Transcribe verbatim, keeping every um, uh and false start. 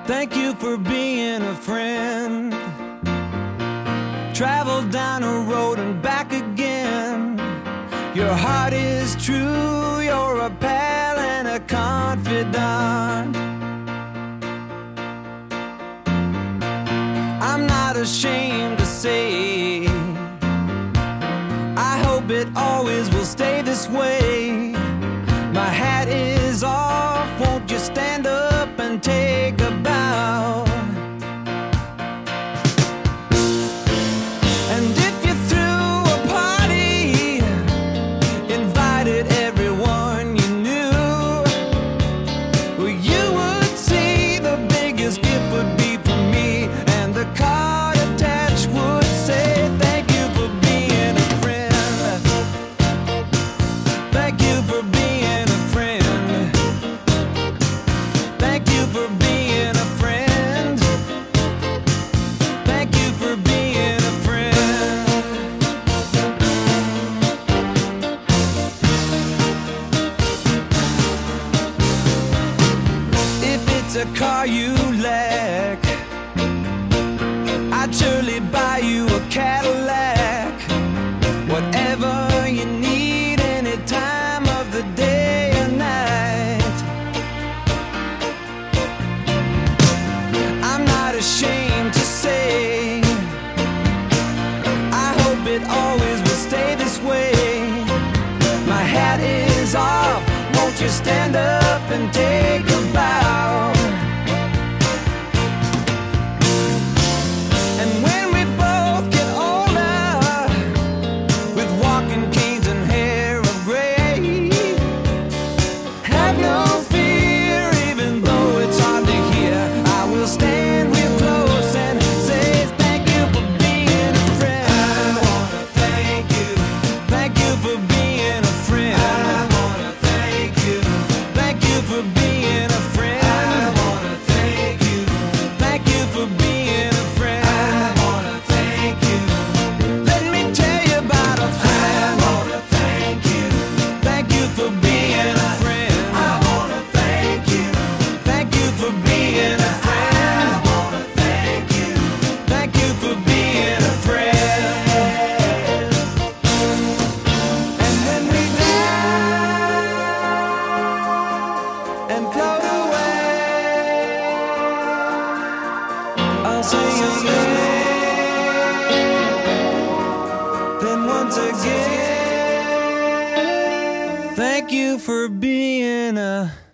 Thank you for being a friend. Travel down a road and back again. Your heart is true, you're a pal and a confidant. I'm not ashamed to say, I hope it always will stay this way. My hat is off, won't you stand up and take a bow? And if you threw a party, invited everyone you knew, well, you would see the biggest gift would be from me, and the card attached would say, thank you for being a friend. Thank you for being a friend. Thank you for being a friend. Thank you for being a friend. If it's a car you lack, I'd surely buy you a Cadillac. Whatever you need, any time of the day or night. I'm not ashamed to say, I hope it always will stay this way. My hat is off, won't you stand up and take a bow? And when we both get older, with walking canes and hair of gray, have no fear, even though it's hard to hear. I will stand real close and say thank you for being a friend. I wanna thank you. Thank you for being a friend. I wanna thank you. Thank you for being a friend. I wanna thank you. Thank you for being a friend. I wanna thank you. Let me tell you about a friend. I wanna thank you. Thank you for being a friend. I wanna thank you. Thank you for being a friend. I wanna thank you. Thank you for being a friend. And when we die and float away, I'll sing your name. Then once again, thank you for being a